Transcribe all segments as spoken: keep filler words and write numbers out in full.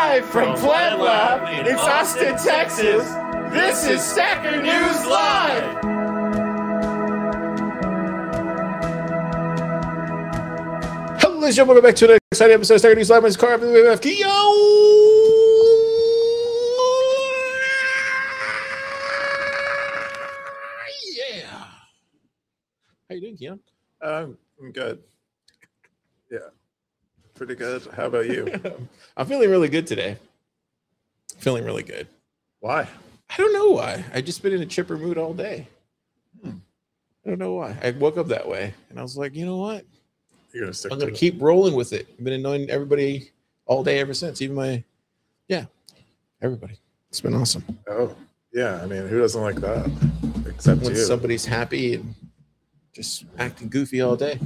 Live from Pleb Lab in Austin, Texas, this is Stacker News Live! Hello, ladies and gentlemen, welcome back to another exciting episode of Stacker News Live. My name is Carl, I'm the F K. Yo! Yeah! How you doing, Keon? Um, I'm good. Yeah. Pretty good. How about you? I'm feeling really good today. Feeling really good. Why? I don't know why. I just been in a chipper mood all day. Hmm. I don't know why. I woke up that way and I was like, you know what? You're gonna stick I'm to gonna it. keep rolling with it. I've been annoying everybody all day ever since. Even my, yeah, everybody. It's been awesome. Oh, yeah. I mean, who doesn't like that? Except When you. somebody's happy and just acting goofy all day.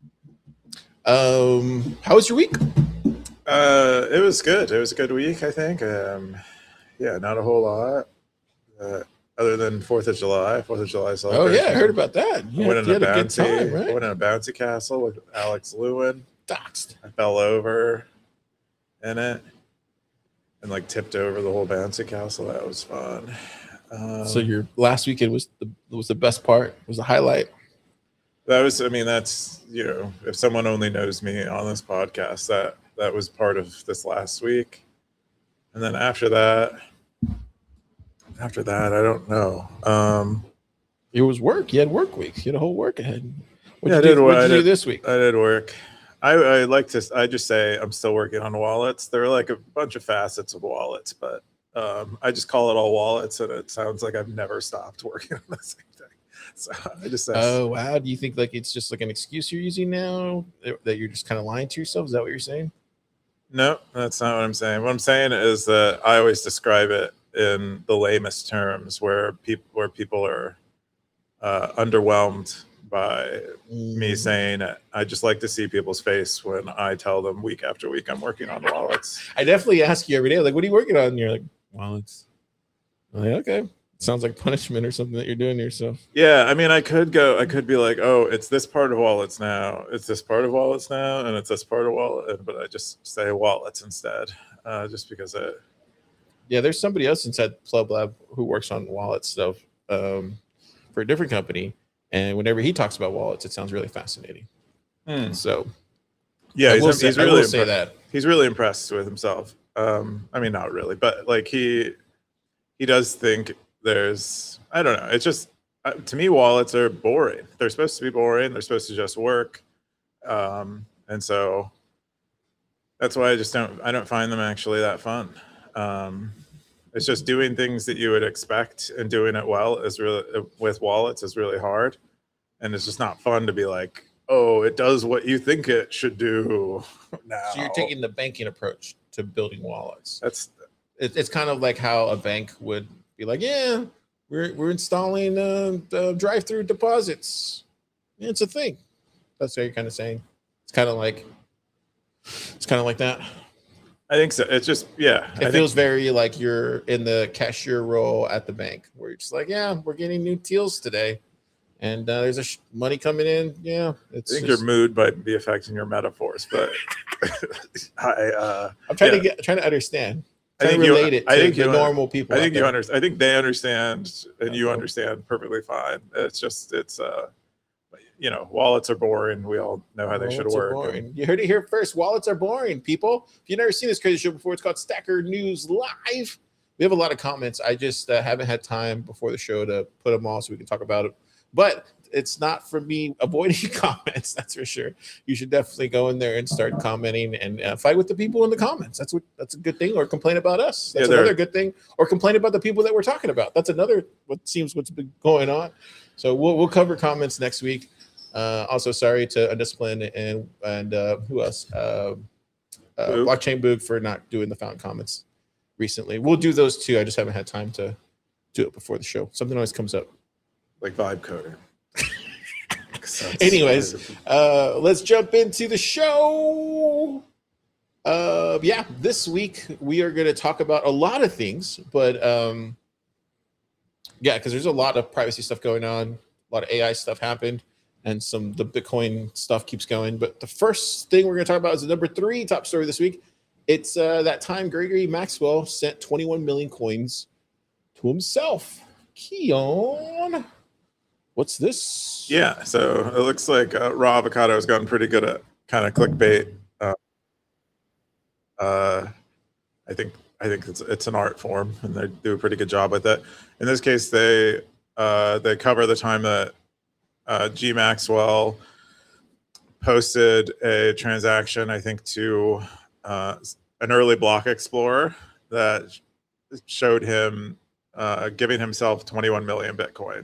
Um, how was your week? Uh, it was good. It was a good week, I think. Um, yeah, not a whole lot. Uh, other than Fourth of July. Fourth of July Oh celebration. yeah, I heard about that. I You went had, in you a had a good bouncy. time, right? I went in a bouncy castle with Alex Lewin. Doxed. I fell over in it and like tipped over the whole bouncy castle. That was fun. Um, So your last weekend was the was the best part. Was the highlight. That was, I mean, that's, you know, if someone only knows me on this podcast, that that was part of this last week. And then after that, after that, I don't know. Um, It was work. You had work week. You had a whole work ahead. What yeah, did I you, did. do, what what'd I you do did, this week? I did work. I, I like to, I just say I'm still working on wallets. There are like a bunch of facets of wallets, but um, I just call it all wallets, and it sounds like I've never stopped working on the same thing. So I just, Oh wow! Do you think like it's just like an excuse you're using now that you're just kind of lying to yourself? Is that what you're saying? No, that's not what I'm saying. What I'm saying is that I always describe it in the lamest terms, where people where people are uh, underwhelmed by me saying it. I just like to see people's face when I tell them week after week I'm working on wallets. I definitely ask you every day, like, what are you working on? And you're like, wallets. I'm like, okay. Sounds like punishment or something that you're doing to yourself. Yeah, I mean, I could go, I could be like, oh, it's this part of wallets now, it's this part of wallets now, and it's this part of wallet, but I just say wallets instead, uh, just because it. Yeah, there's somebody else inside Pleb Lab who works on wallet stuff um, for a different company, and whenever he talks about wallets, it sounds really fascinating. Hmm. So, yeah, I he's, will say, he's I really will say impre- that he's really impressed with himself. Um, I mean, not really, but like he he does think there's, I don't know. It's just, uh, to me, wallets are boring. They're supposed to be boring. They're supposed to just work. Um, and so that's why I just don't, I don't find them actually that fun. Um, it's just doing things that you would expect and doing it well is really, with wallets is really hard. And it's just not fun to be like, oh, it does what you think it should do now. So you're taking the banking approach to building wallets. That's, it, it's kind of like how a bank would be like, yeah, we're we're installing uh, uh, drive-through deposits. Yeah, it's a thing. That's what you're kind of saying. It's kind of like it's kind of like that. I think so. It's just, yeah. It I feels think, very like you're in the cashier role at the bank, where you're just like, yeah, we're getting new deals today, and uh, there's a sh- money coming in. Yeah, it's. I think just, your mood might be affecting your metaphors, but I. Uh, I'm trying yeah. to get, trying to understand. I Trying think to you- relate it to I think the you- normal people. I out think you there. understand. I think they understand, and you Uh-oh. understand perfectly fine. It's just, it's, uh, you know, wallets are boring. We all know how they should Wallets are work. boring. You heard it here first. Wallets are boring, people. If you've never seen this crazy show before, it's called Stacker News Live. We have a lot of comments. I just uh, haven't had time before the show to put them all so we can talk about it. But it's not for me avoiding comments, that's for sure. You should definitely go in there and start commenting and uh, fight with the people in the comments. That's what that's a good thing. Or complain about us. That's Yeah, another good thing. Or complain about the people that we're talking about. That's another what seems what's been going on. So we'll we'll cover comments next week. Uh, also, sorry to Undisciplined and and uh, who else? Uh, uh, Boog. Blockchain Boog for not doing the fountain comments recently. We'll do those too. I just haven't had time to do it before the show. Something always comes up. Like vibe coding. Anyways, uh, let's jump into the show. Uh, yeah, this week we are going to talk about a lot of things, but um, yeah, because there's a lot of privacy stuff going on, a lot of A I stuff happened, and some the Bitcoin stuff keeps going. But the first thing we're going to talk about is the number three top story this week It's uh, that time Gregory Maxwell sent twenty-one million coins to himself. Keon, what's this? Yeah, so it looks like uh, Raw Avocado has gotten pretty good at kind of clickbait. Uh, uh, I think I think it's it's an art form, and they do a pretty good job with it. In this case, they uh, they cover the time that uh, G Maxwell posted a transaction, I think, to uh, an early block explorer that showed him uh, giving himself twenty-one million Bitcoin.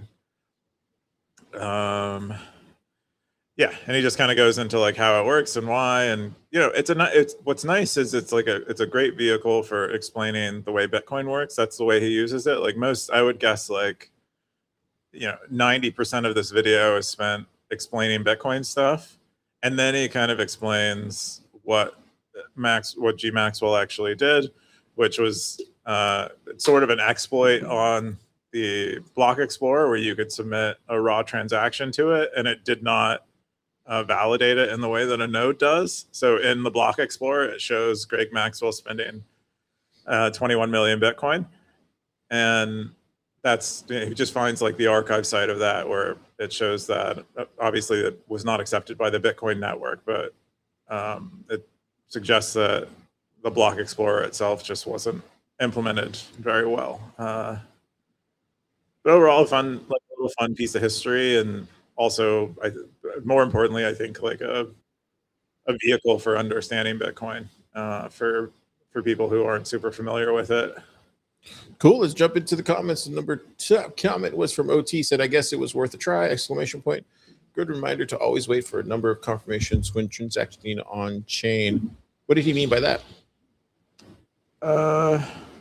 Um, yeah, and he just kind of goes into like how it works and why, and you know, it's a it's what's nice is it's like a it's a great vehicle for explaining the way Bitcoin works. That's the way he uses it. Like most, I would guess, like you know, ninety percent of this video is spent explaining Bitcoin stuff, and then he kind of explains what Max, what G Maxwell actually did, which was uh, sort of an exploit on the Block Explorer where you could submit a raw transaction to it, and it did not uh, validate it in the way that a node does. So in the Block Explorer, it shows Greg Maxwell spending uh, twenty-one million Bitcoin, and that's, you know, he just finds like the archive site of that where it shows that uh, obviously it was not accepted by the Bitcoin network, but um, it suggests that the Block Explorer itself just wasn't implemented very well. Uh, but overall, fun, like a little fun piece of history, and also, I, more importantly, I think like a a vehicle for understanding Bitcoin uh, for for people who aren't super familiar with it. Cool. Let's jump into the comments. The number two comment was from O T. Said, "I guess it was worth a try!" Exclamation point. Good reminder to always wait for a number of confirmations when transacting on chain. What did he mean by that? Uh,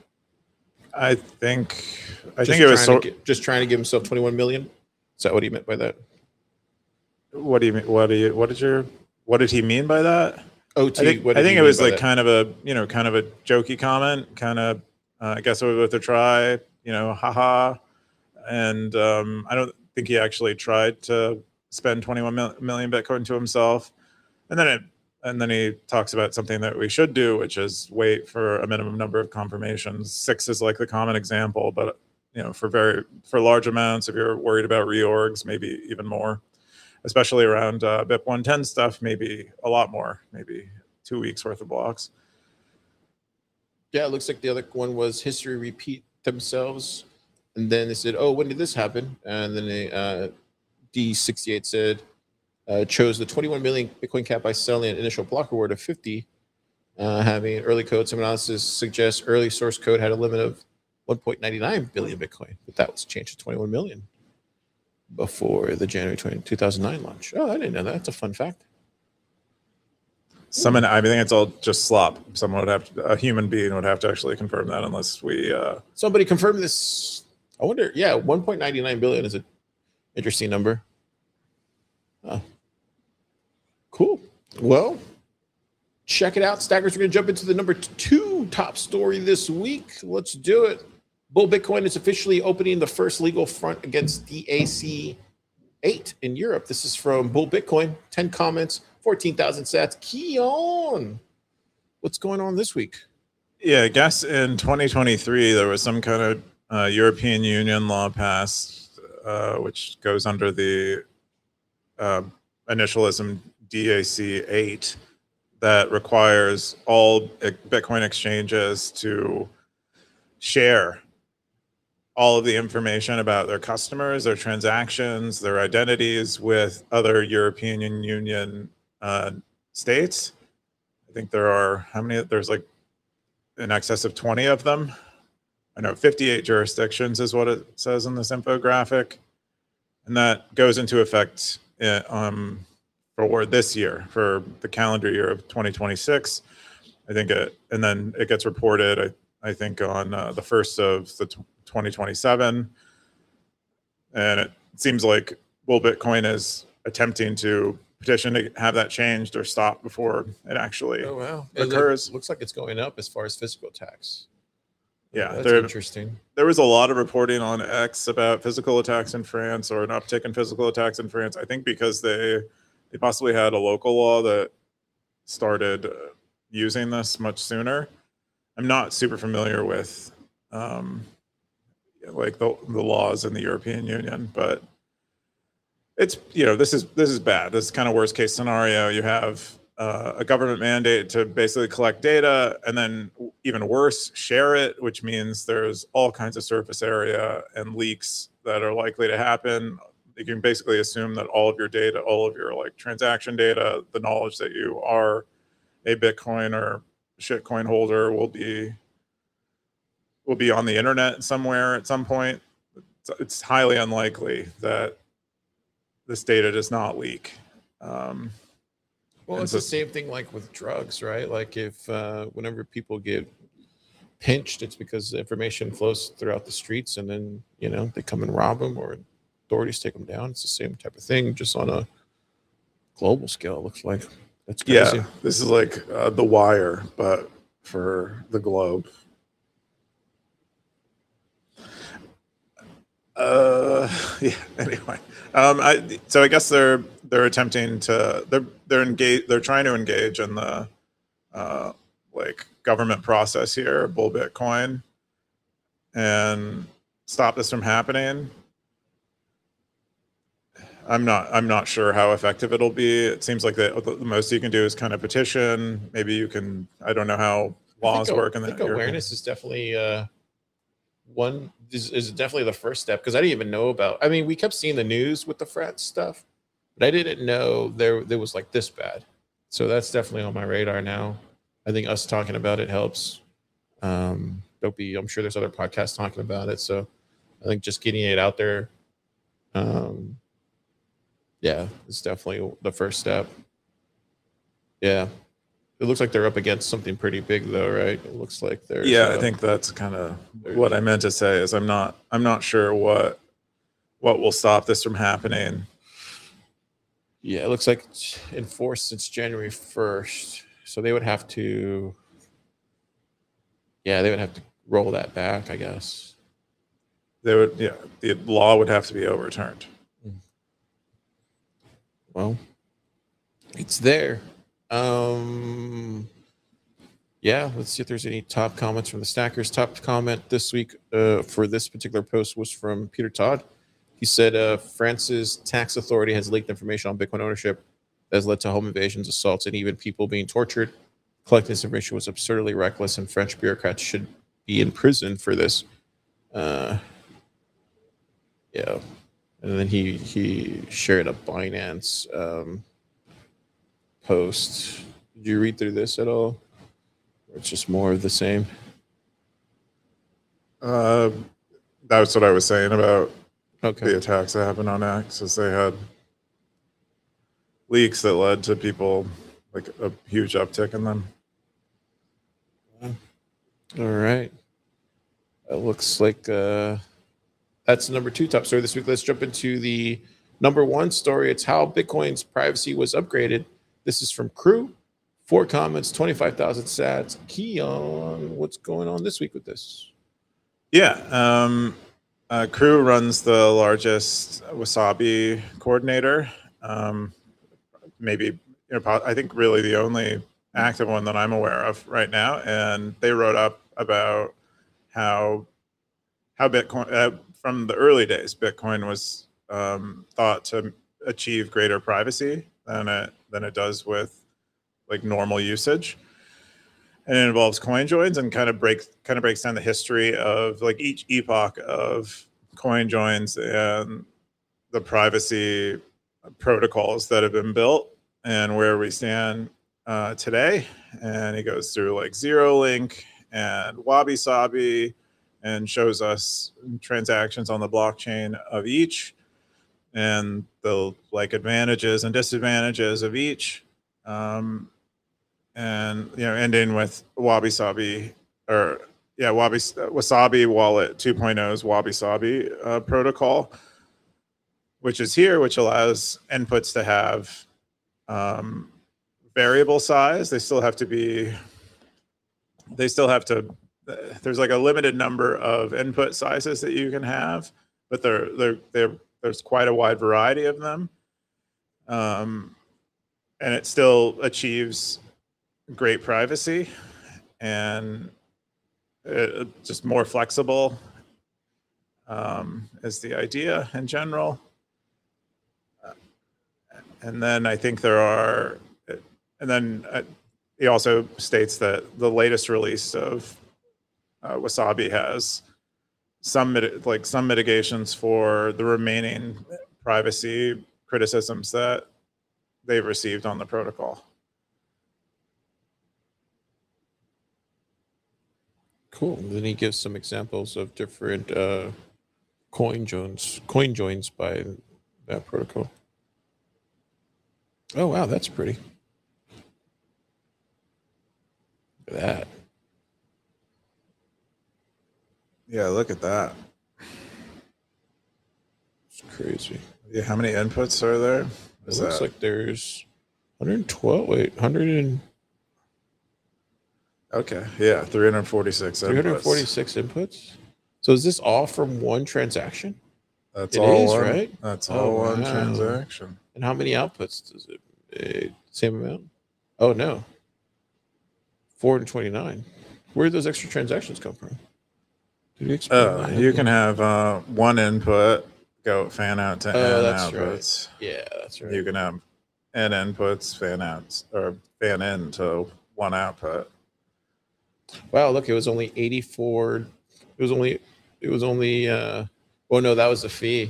I think I just think it was trying so, get, just trying to give himself twenty-one million. Is that what he meant by that? What do you mean? What do you? What did your? What did he mean by that? O T. I think, what I did think he it was mean by like that? kind of a you know kind of a jokey comment, kind of uh, I guess it was worth a try. You know, haha. And um, I don't think he actually tried to spend twenty-one million Bitcoin to himself. And then it, and then he talks about something that we should do, which is wait for a minimum number of confirmations. Six is like the common example, but you know, for very for large amounts, if you're worried about reorgs, maybe even more, especially around uh, B I P one ten stuff, maybe a lot more, maybe two weeks worth of blocks. Yeah, it looks like the other one was history repeat themselves. And then they said, "Oh, when did this happen?" And then they, uh, D sixty-eight said, uh, "Chose the twenty-one million Bitcoin cap by selling an initial block reward of fifty, uh, having early code. Some analysis suggests early source code had a limit of one point nine nine billion Bitcoin, but that was changed to twenty-one million before the January twentieth, two thousand nine launch." Oh, I didn't know that. That's a fun fact. Someone, I think it's all just slop. Someone would have to, a human being would have to actually confirm that, unless we. Uh... Somebody confirm this. I wonder. Yeah, one point nine nine billion is an interesting number. Oh. Cool. Well, check it out, Stackers. We're going to jump into the number two top story this week. Let's do it. Bull Bitcoin is officially opening the first legal front against D A C eight in Europe. This is from Bull Bitcoin. ten comments, fourteen thousand sats. Keon, what's going on this week? Yeah, I guess in twenty twenty-three, there was some kind of uh, European Union law passed, uh, which goes under the uh, initialism D A C eight, that requires all Bitcoin exchanges to share all of the information about their customers, their transactions, their identities with other European Union uh, states. I think there are, how many? There's like in excess of twenty of them. I know fifty-eight jurisdictions is what it says in this infographic. And that goes into effect in, um, for this year, for the calendar year of twenty twenty-six. I think it, and then it gets reported, I, I think, on uh, the first of the twenty twenty-seven. And it seems like Bull Bitcoin is attempting to petition to have that changed or stopped before it actually oh, wow. occurs. It looks like it's going up as far as physical tax. Yeah, oh, that's there, interesting. There was a lot of reporting on X about physical attacks in France, or an uptick in physical attacks in France. I think because they they possibly had a local law that started, uh, using this much sooner. I'm not super familiar with um, like the the laws in the European Union, but it's, you know, this is this is bad. This is kind of worst case scenario. You have uh, a government mandate to basically collect data, and then even worse, share it, which means there's all kinds of surface area and leaks that are likely to happen. You can basically assume that all of your data, all of your like transaction data, the knowledge that you are a Bitcoin or shitcoin holder will be will be on the internet somewhere at some point. It's, it's highly unlikely that this data does not leak. Um, Well, it's so, the same thing like with drugs, right? Like if uh, whenever people get pinched, it's because the information flows throughout the streets, and then, you know, they come and rob them or authorities take them down. It's the same type of thing, just on a global scale, it looks like. That's crazy. Yeah, this is like uh, The Wire, but for the globe. Uh, yeah. Anyway, um, I so I guess they're they're attempting to they're they're engaged they're trying to engage in the uh, like government process here, Bull Bitcoin, and stop this from happening. I'm not I'm not sure how effective it'll be. It seems like the, the most you can do is kind of petition. Maybe you can, I don't know how laws I work in that. I that. think awareness is definitely uh, one is, is definitely the first step, because I didn't even know about. I mean, we kept seeing the news with the frat stuff, but I didn't know there there was like this bad. So that's definitely on my radar now. I think us talking about it helps. Um, there'll be, I'm sure there's other podcasts talking about it. So I think just getting it out there, um, yeah, it's definitely the first step. Yeah. It looks like they're up against something pretty big though, right? It looks like they're Yeah, uh, I think that's kind of what I meant to say is I'm not I'm not sure what what will stop this from happening. Yeah, it looks like it's enforced since January first. So they would have to Yeah, they would have to roll that back, I guess. They would yeah, the law would have to be overturned. Well, it's there. Um, yeah, let's see if there's any top comments from the stackers. Top comment this week uh, for this particular post was from Peter Todd. He said uh, France's tax authority has leaked information on Bitcoin ownership that has led to home invasions, assaults, and even people being tortured. Collecting this information was absurdly reckless, and French bureaucrats should be in prison for this. Uh, yeah. And then he he shared a Binance um, post. Did you read through this at all? Or it's just more of the same? Uh, that's what I was saying about okay. the attacks that happened on X, is they had leaks that led to people, like a huge uptick in them. All right. It looks like uh, that's the number two top story this week. Let's jump into the number one story. It's how Bitcoin's privacy was upgraded. This is from Crew. Four comments, twenty-five thousand sats. Keon, what's going on this week with this? Yeah. Um, uh, Crew runs the largest Wasabi coordinator. Um, maybe, you know, I think really the only active one that I'm aware of right now. And they wrote up about how how Bitcoin, uh, from the early days, Bitcoin was um, thought to achieve greater privacy than it than it does with like normal usage, and it involves coin joins and kind of break kind of breaks down the history of like each epoch of coin joins and the privacy protocols that have been built and where we stand uh, today. And he goes through like Zero Link and Wabi Sabi and shows us transactions on the blockchain of each and the like advantages and disadvantages of each. Um, and, you know, ending with Wabi Sabi or yeah, Wabi Wasabi Wallet two point oh's Wabi Sabi uh, protocol, which is here, which allows inputs to have um, variable size. They still have to be, they still have to, there's like a limited number of input sizes that you can have, but they're, they're, they're, there's quite a wide variety of them. Um, and it still achieves great privacy and it, just more flexible um, is the idea in general. Uh, and then I think there are, and then uh, he also states that the latest release of uh, Wasabi has some like some mitigations for the remaining privacy criticisms that they've received on the protocol. Cool. And then he gives some examples of different uh, coin joins, coin joins by that protocol. Oh wow, that's pretty. Look at that. Yeah, look at that. It's crazy. Yeah, how many inputs are there? It looks like there's one hundred twelve. Wait, one hundred and okay, yeah, three hundred forty-six. three hundred forty-six inputs. inputs. So is this all from one transaction? That's it all is, one, right? That's all oh, one wow. transaction. And how many outputs does it? Uh, same amount? Oh no, four hundred twenty-nine. Where did those extra transactions come from? Did you explain uh, that? you can have uh, one input go fan out to oh, n that's outputs. Right. Yeah, that's right. You can have n inputs, fan outs, or fan in to one output. Wow, look, it was only eighty-four. It was only, it was only, uh, oh no, that was the fee.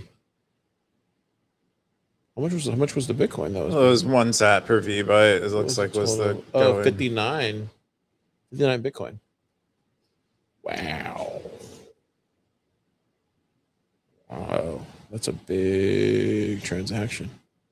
How much was, how much was the Bitcoin? That was, well, it was one sat per V byte. It looks like was the, oh, fifty-nine, fifty-nine Bitcoin. Wow. Wow. That's a big transaction.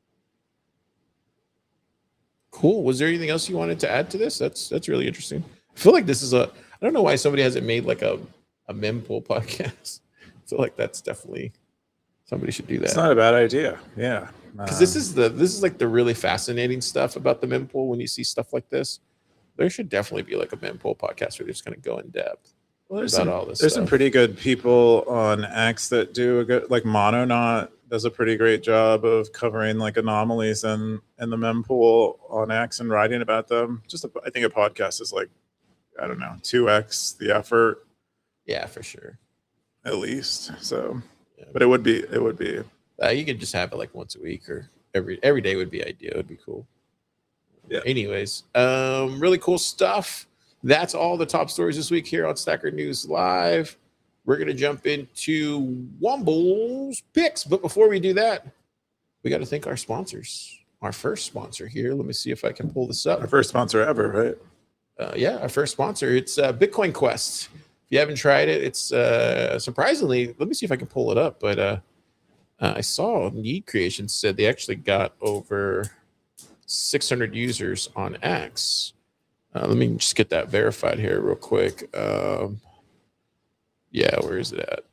Cool. Was there anything else you wanted to add to this? That's, that's really interesting. I feel like this is a, I don't know why somebody hasn't made like a, a mempool podcast. I feel like that's definitely, somebody should do that. It's not a bad idea. Yeah. Because um, this is the, this is like the really fascinating stuff about the mempool. When you see stuff like this, there should definitely be like a mempool podcast where they just kind of go in depth. Well, there's about some, all this there's stuff. some pretty good people on X that do a good, like Mononaut does a pretty great job of covering like anomalies in, in the mempool on X and writing about them. Just a, I think a podcast is like, I don't know, two X the effort. Yeah, for sure. At least. So, yeah. But it would be, it would be. Uh, you could just have it like once a week or every, every day would be ideal. It would be cool. Yeah. Anyways, um, really cool stuff. That's all the top stories this week here on Stacker News Live. We're going to jump into Womble's picks. But before we do that, we got to thank our sponsors. Our first sponsor here. Let me see if I can pull this up. Our first sponsor ever, right? Uh, yeah, our first sponsor. It's uh, Bitcoin Quest. If you haven't tried it, it's uh, surprisingly, let me see if I can pull it up. But uh, uh, I saw Need Creations said they actually got over six hundred users on X. Uh, let me just get that verified here real quick. Um, yeah, where is it at?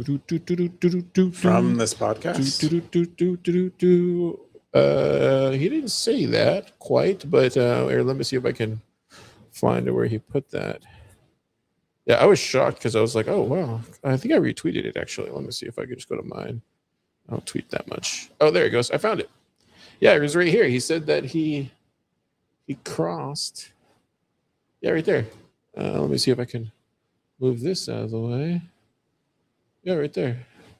From this podcast? Uh, he didn't say that quite, but uh, here, let me see if I can find where he put that. Yeah, I was shocked because I was like, oh, wow. I think I retweeted it, actually. Let me see if I could just go to mine. I don't tweet that much. Oh, there it goes. I found it. Yeah, it was right here. He said that he he crossed... Yeah, right there. Uh, let me see if I can move this out of the way. Yeah, right there.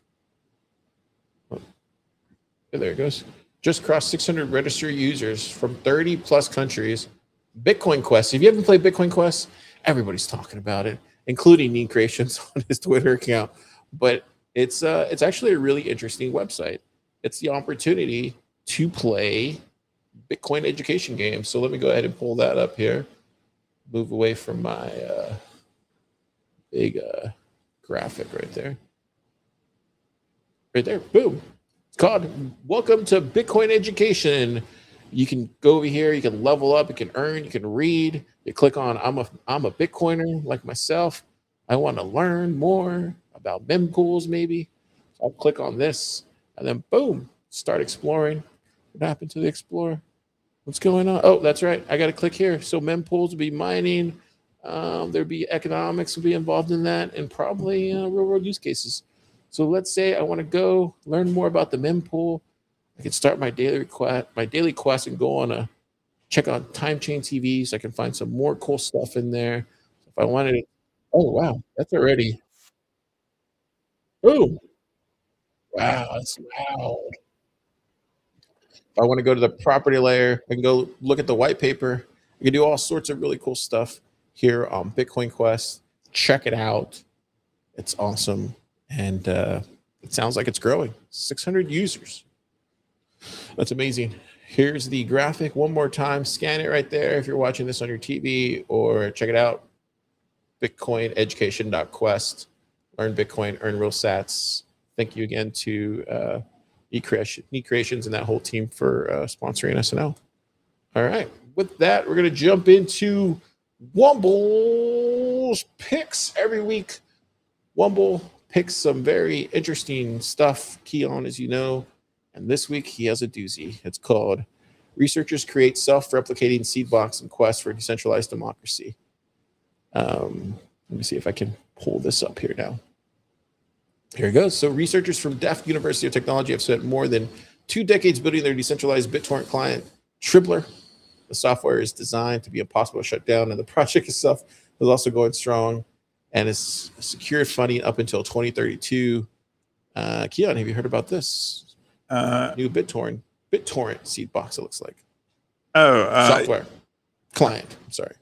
Oh. Yeah, there it goes. Just crossed six hundred registered users from thirty plus countries. Bitcoin Quest. If you haven't played Bitcoin Quest, everybody's talking about it, including Need Creations on his Twitter account. But it's uh, it's actually a really interesting website. It's the opportunity to play Bitcoin education games. So let me go ahead and pull that up here. Move away from my uh, big uh, graphic right there. Right there. Boom. It's called Welcome to Bitcoin Education. You can go over here. You can level up. You can earn. You can read. You click on I'm a I'm a Bitcoiner like myself. I want to learn more about mempools maybe. So I'll click on this and then boom, start exploring. What happened to the Explorer? What's going on? Oh, that's right. I got to click here. So mempools will be mining. Um, there'll be economics will be involved in that, and probably uh, real world use cases. So let's say I want to go learn more about the mempool. I can start my daily quest, my daily quest, and go on a check out Time Chain T V so I can find some more cool stuff in there. If I wanted to, oh wow, that's already. Oh wow, that's loud. If I want to go to the property layer, I can go look at the white paper. You can do all sorts of really cool stuff here on Bitcoin Quest. Check it out. It's awesome. And uh, it sounds like it's growing. six hundred users. That's amazing. Here's the graphic one more time. Scan it right there if you're watching this on your T V, or check it out. bitcoin education dot quest. Learn Bitcoin, earn real sats. Thank you again to uh, eCreation, eCreations and that whole team for uh, sponsoring S N L. All right. With that, we're going to jump into Womble's picks every week. Womble picks some very interesting stuff, Keon, as you know. And this week he has a doozy. It's called Researchers Create Self-Replicating Seed Box and Quest for Decentralized Democracy. Um, let me see if I can pull this up here now. Here it goes. So researchers from Delft University of Technology have spent more than two decades building their decentralized BitTorrent client, Tribler. The software is designed to be impossible to shut down, and the project itself is also going strong and is secured funding up until twenty thirty-two. Uh, Keon, have you heard about this? Uh, New BitTorrent, BitTorrent seed box, it looks like. Oh, uh, software client. I'm sorry.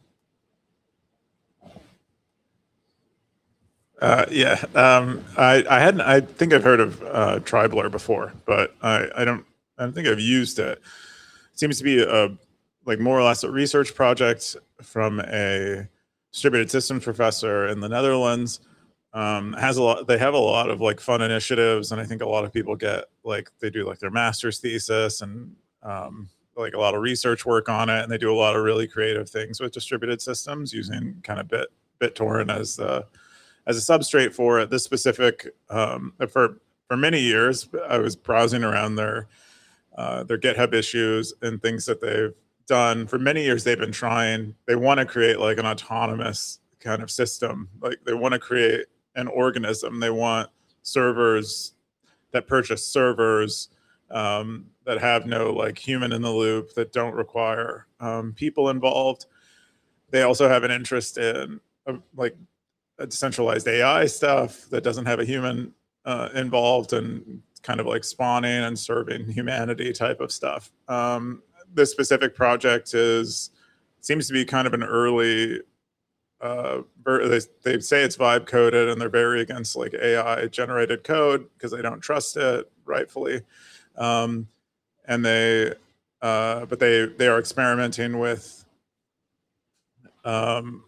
Uh, yeah, um, I I hadn't. I think I've heard of uh, Tribler before, but I I don't I don't think I've used it. It seems to be a like more or less a research project from a distributed systems professor in the Netherlands. Um, has a lot. They have a lot of like fun initiatives, and I think a lot of people get like they do like their master's thesis and um, like a lot of research work on it, and they do a lot of really creative things with distributed systems using kind of Bit BitTorrent as the as a substrate for it. This specific um, for for many years, I was browsing around their uh, their GitHub issues and things that they've done. For many years, they've been trying. They want to create like an autonomous kind of system. Like they want to create an organism. They want servers that purchase servers um, that have no like human in the loop, that don't require um, people involved. They also have an interest in uh, like a decentralized A I stuff that doesn't have a human uh, involved, and kind of like spawning and serving humanity type of stuff. Um, this specific project is seems to be kind of an early. Uh, they, they say it's vibe coded, and they're very against like A I generated code because they don't trust it, rightfully. Um, and they, uh, but they they are experimenting with. Um,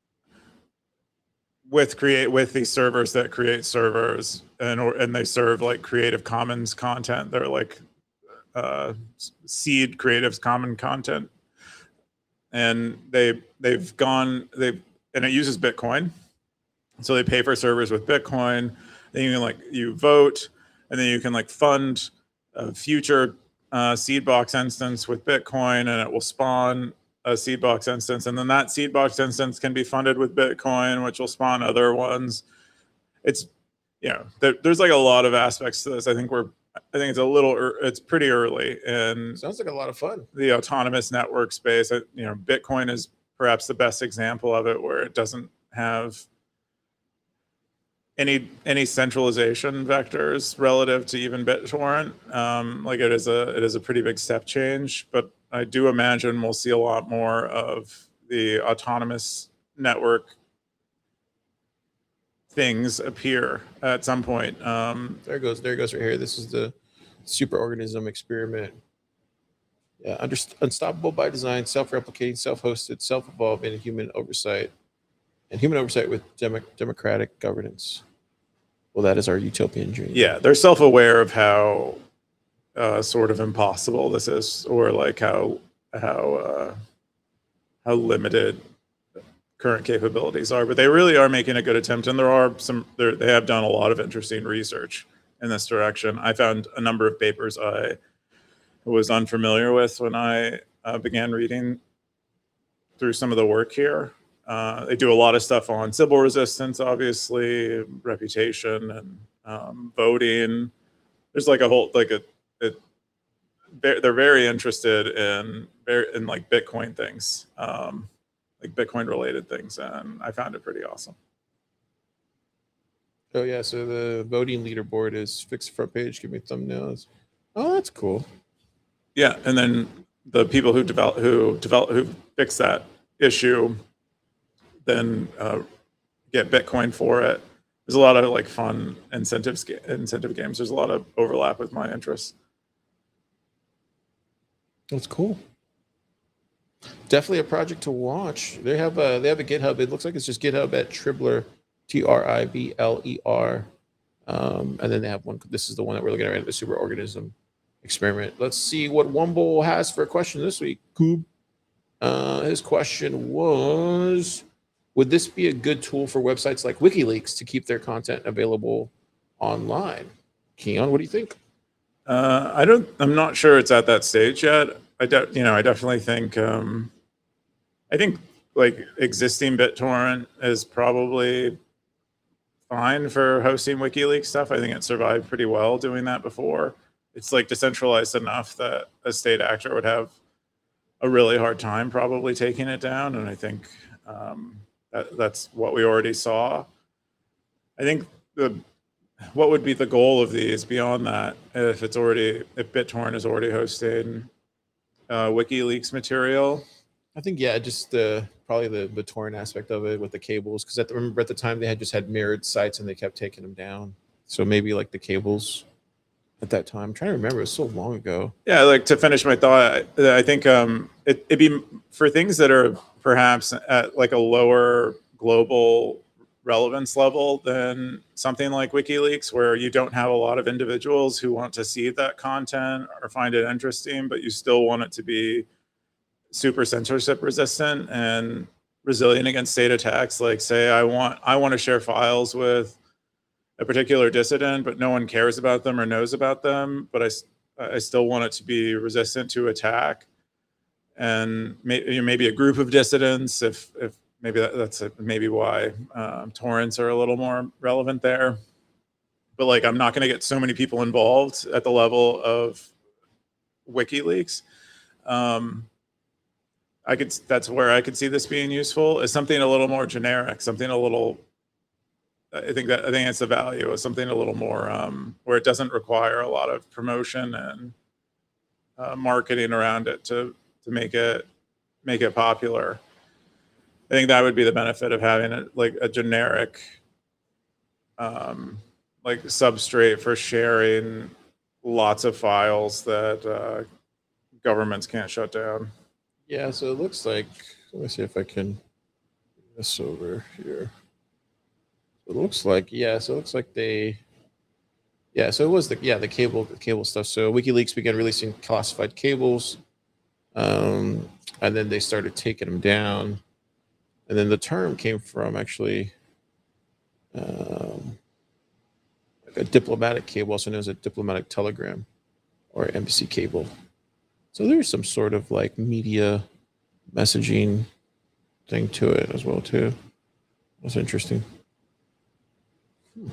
with create with these servers that create servers, and or and they serve like Creative Commons content. They're like uh, seed Creative Commons content, and they they've gone they've and it uses Bitcoin, so they pay for servers with Bitcoin. Then you can like you vote, and then you can like fund a future uh, Seedbox instance with Bitcoin, and it will spawn a Seedbox instance, and then that Seedbox instance can be funded with Bitcoin, which will spawn other ones. It's, you know, there, there's like a lot of aspects to this. I think we're, I think it's a little, it's pretty early, and sounds like a lot of fun. The autonomous network space, you know, Bitcoin is perhaps the best example of it, where it doesn't have any any centralization vectors relative to even BitTorrent. Um, like it is a it is a pretty big step change, but I do imagine we'll see a lot more of the autonomous network things appear at some point. Um, there it goes. There it goes right here. This is the superorganism experiment. Yeah, under, unstoppable by design, self-replicating, self-hosted, self-evolving, and human oversight. And human oversight with dem democratic governance. Well, that is our utopian dream. Yeah, they're self-aware of how uh, sort of impossible this is, or like how how uh, how limited current capabilities are. But they really are making a good attempt, and there are some. They have done a lot of interesting research in this direction. I found a number of papers I was unfamiliar with when I uh, began reading through some of the work here. Uh, they do a lot of stuff on Sybil resistance, obviously, reputation, and um, voting. There's like a whole, like a, a they're very interested in very in like Bitcoin things, um, like Bitcoin related things, and I found it pretty awesome. Oh yeah, so the voting leaderboard is fixed front page. Give me thumbnails. Oh, that's cool. Yeah, and then the people who develop who develop who fix that issue then uh, get Bitcoin for it. There's a lot of like fun incentives incentive games. There's a lot of overlap with my interests. That's cool. Definitely a project to watch. They have a they have a GitHub. It looks like it's just GitHub at Tribler, T R I B L E R. Um, and then they have one. This is the one that we're looking at, right, the superorganism experiment. Let's see what Wumble has for a question this week. Coob. Uh, his question was, would this be a good tool for websites like WikiLeaks to keep their content available online? Keon, what do you think? Uh, I don't. I'm not sure it's at that stage yet. I de- you know, I definitely think. Um, I think like existing BitTorrent is probably fine for hosting WikiLeaks stuff. I think it survived pretty well doing that before. It's like decentralized enough that a state actor would have a really hard time probably taking it down. And I think um, that, that's what we already saw. I think the what would be the goal of these beyond that, if it's already, if BitTorrent is already hosting uh, WikiLeaks material? I think, yeah, just the probably the BitTorrent aspect of it with the cables, because at the, remember at the time they had just had mirrored sites and they kept taking them down. So maybe like the cables at that time. I'm trying to remember, it was so long ago. Yeah, like to finish my thought, I, I think um, it, it'd be for things that are perhaps at like a lower global relevance level than something like WikiLeaks, where you don't have a lot of individuals who want to see that content or find it interesting, but you still want it to be super censorship resistant and resilient against state attacks. Like say, I want I want to share files with a particular dissident, but no one cares about them or knows about them, but I, I still want it to be resistant to attack. And maybe, maybe a group of dissidents, if, if maybe that, that's a, maybe why um, torrents are a little more relevant there. But like, I'm not going to get so many people involved at the level of WikiLeaks. Um, I could, that's where I could see this being useful, is something a little more generic, something a little, I think that, I think it's the value of something a little more, um, where it doesn't require a lot of promotion and uh, marketing around it to, to make it, make it popular. I think that would be the benefit of having it like a generic, um, like substrate for sharing lots of files that uh, governments can't shut down. Yeah, so it looks like, let me see if I can bring this over here. It looks like, yeah, so it looks like they, yeah, so it was the, yeah, the cable, the cable stuff. So WikiLeaks began releasing classified cables, um, and then they started taking them down. And then the term came from actually um, like a diplomatic cable, also known as a diplomatic telegram or embassy cable. So there's some sort of like media messaging thing to it as well too. That's interesting. Hmm.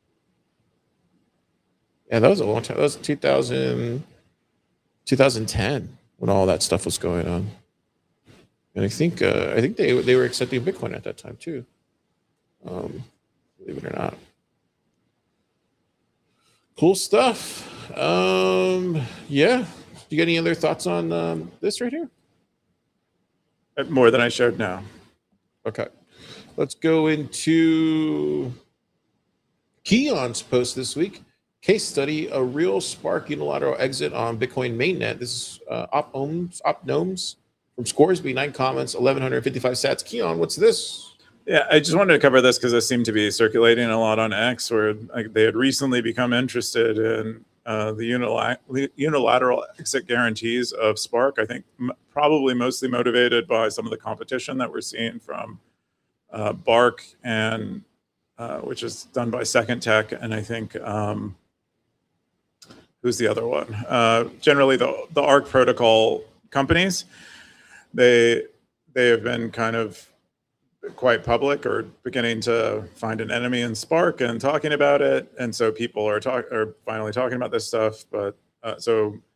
Yeah, that was a long time. That was two thousand, twenty ten when all that stuff was going on. And I think uh, I think they they were accepting Bitcoin at that time too. Um, believe it or not. Cool stuff. Um, yeah. You got any other thoughts on um, this right here? More than I showed now. Okay. Let's go into Keon's post this week. Case study, a real Spark unilateral exit on Bitcoin mainnet. This is uh, Opnoms, Opnoms from Scoresby, nine comments, eleven fifty-five sats. Keon, what's this? Yeah, I just wanted to cover this because it seemed to be circulating a lot on X, where like, they had recently become interested in uh, the unilateral, unilateral exit guarantees of Spark. I think m- probably mostly motivated by some of the competition that we're seeing from uh, Bark, and uh, which is done by Second Tech, and I think um, who's the other one? Uh, generally, the the Arc protocol companies. They they have been kind of quite public or beginning to find an enemy in Spark and talking about it, and so people are talk are finally talking about this stuff. But uh, so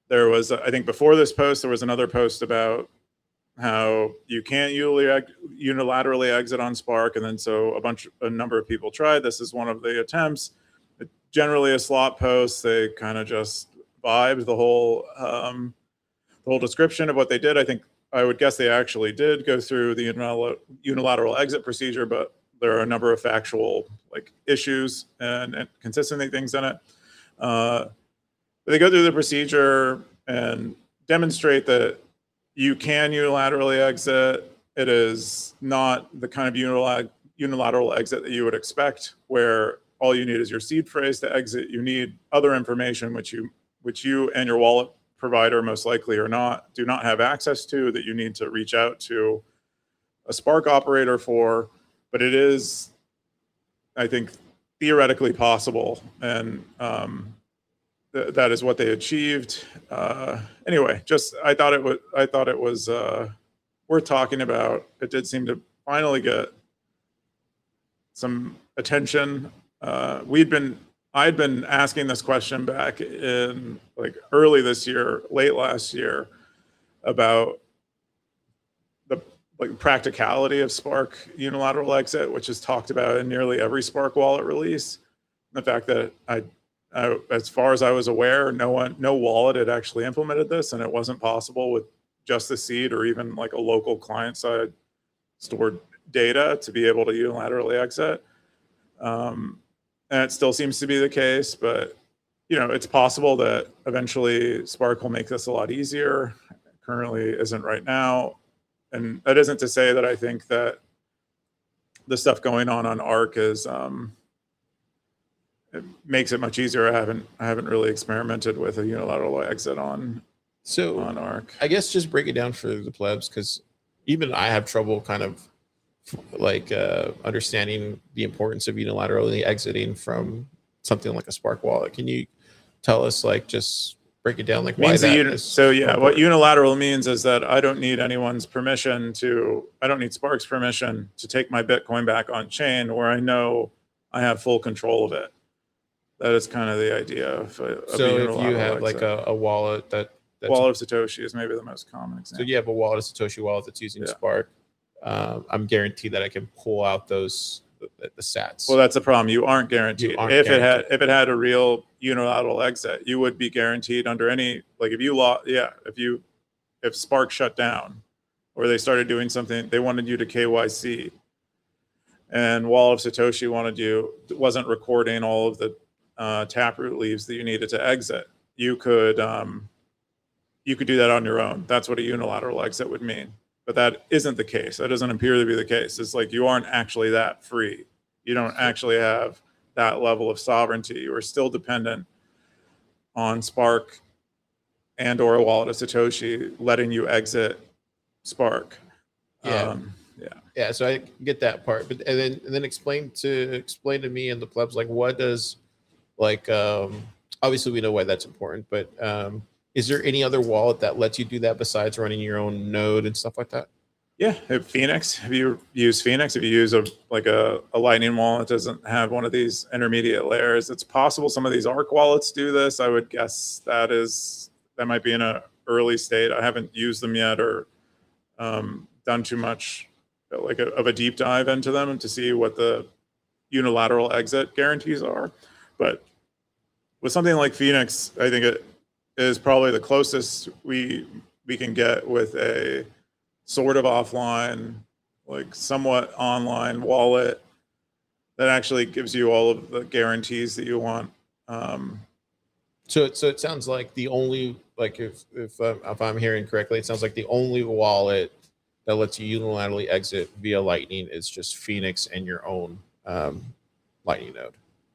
there was, I think before this post, there was another post about how you can't unilaterally exit on Spark. And then so a bunch, a number of people tried. This is one of the attempts. It, generally a slot post. They kind of just vibed the whole, um, the whole description of what they did. I think, I would guess they actually did go through the unilateral, unilateral exit procedure, but there are a number of factual like issues and, and consistency things in it. Uh, but they go through the procedure and demonstrate that you can unilaterally exit. It is not the kind of unilateral unilateral exit that you would expect, where all you need is your seed phrase to exit. You need other information which you which you and your wallet provider most likely or not do not have access to, that you need to reach out to a Spark operator for. But it is, I think, theoretically possible, and um, th- that is what they achieved. Uh, anyway, just I thought it was I thought it was uh, worth talking about. It did seem to finally get some attention. Uh, we'd been I'd been asking this question back in like early this year, late last year, about the like practicality of Spark unilateral exit, which is talked about in nearly every Spark wallet release. The fact that I, I, as far as I was aware, no one, no wallet had actually implemented this, and it wasn't possible with just the seed or even like a local client-side stored data to be able to unilaterally exit. Um, and it still seems to be the case, but you know, it's possible that eventually Spark will make this a lot easier. Currently isn't right now. And that isn't to say that I think that the stuff going on on Arc is um, it makes it much easier. I haven't I haven't really experimented with a unilateral exit on so on Arc. I guess just break it down for the plebs, because even I have trouble kind of like uh, understanding the importance of unilaterally exiting from something like a Spark wallet. Can you tell us, like, just break it down, like why means that uni- is so yeah important? What unilateral means is that I don't need anyone's permission to I don't need Spark's permission to take my Bitcoin back on chain, where I know I have full control of it. That is kind of the idea of, a, of so a if you have exit. like a, a wallet that that's Wallet of Satoshi is maybe the most common example. so you have a wallet, a Satoshi wallet that's using Yeah. Spark, um, I'm guaranteed that I can pull out those the, the sats. Well, that's the problem. You aren't guaranteed. You aren't if it guaranteed. had if it had a real unilateral exit, you would be guaranteed under any, like if you lost, yeah, if you if Spark shut down or they started doing something, they wanted you to K Y C, and Wallet of Satoshi wanted you wasn't recording all of the uh, Taproot leaves that you needed to exit, you could um, you could do that on your own. That's what a unilateral exit would mean. But that isn't the case. That doesn't appear to be the case. It's like you aren't actually that free. You don't actually have that level of sovereignty. You are still dependent on Spark and or a wallet of Satoshi letting you exit Spark. Yeah. Um, yeah. Yeah, so I get that part, but and then and then explain to explain to me and the plebs, like, what does, like, um obviously we know why that's important, but um is there any other wallet that lets you do that besides running your own node and stuff like that? Yeah, if Phoenix. If you use Phoenix, if you use a like a, a Lightning wallet that doesn't have one of these intermediate layers, it's possible some of these Arc wallets do this. I would guess that is that might be in an early state. I haven't used them yet or um, done too much like a, of a deep dive into them to see what the unilateral exit guarantees are. But with something like Phoenix, I think it is probably the closest we we can get with a sort of offline, like somewhat online wallet that actually gives you all of the guarantees that you want. Um, So it so it sounds like the only, like, if if um, if I'm hearing correctly, it sounds like the only wallet that lets you unilaterally exit via Lightning is just Phoenix and your own um, Lightning node.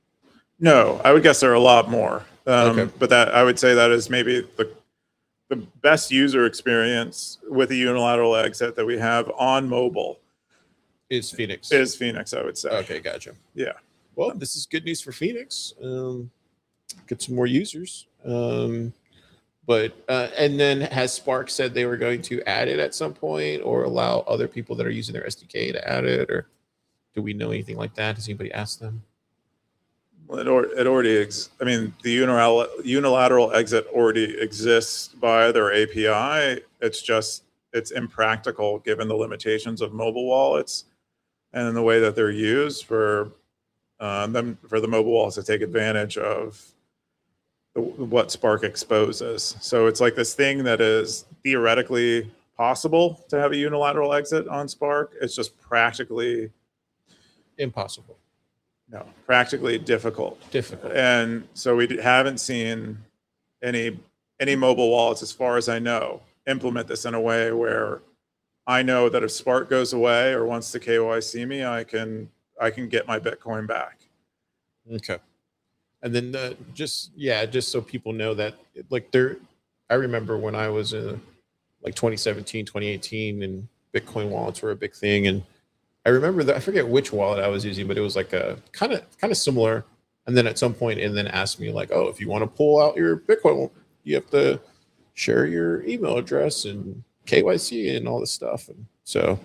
no, I would guess there are a lot more. Um, Okay. But that I would say that is maybe the the best user experience with a unilateral exit that we have on mobile Is Phoenix. is Phoenix, I would say. Okay, gotcha. Yeah. Well, this is good news for Phoenix. Um, get some more users. Um, but uh, and then has Spark said they were going to add it at some point, or allow other people that are using their S D K to add it, or do we know anything like that? Has anybody asked them? Well, it, or, it already, ex- I mean, the unilateral, unilateral exit already exists via their A P I. It's just, it's impractical given the limitations of mobile wallets and the way that they're used for uh, them, for the mobile wallets to take advantage of the, what Spark exposes. So it's like this thing that is theoretically possible to have a unilateral exit on Spark. It's just practically impossible. No, practically difficult. Difficult. And so we haven't seen any any mobile wallets, as far as I know, implement this in a way where I know that if Spark goes away or wants to K Y C me, I can I can get my Bitcoin back. Okay. And then the, just yeah, just so people know that like there, I remember when I was in like twenty seventeen, twenty eighteen, and Bitcoin wallets were a big thing, and I remember that I forget which wallet I was using, but it was like a kind of kind of similar. And then at some point, and then asked me like, "Oh, if you want to pull out your Bitcoin, you have to share your email address and K Y C and all this stuff." And so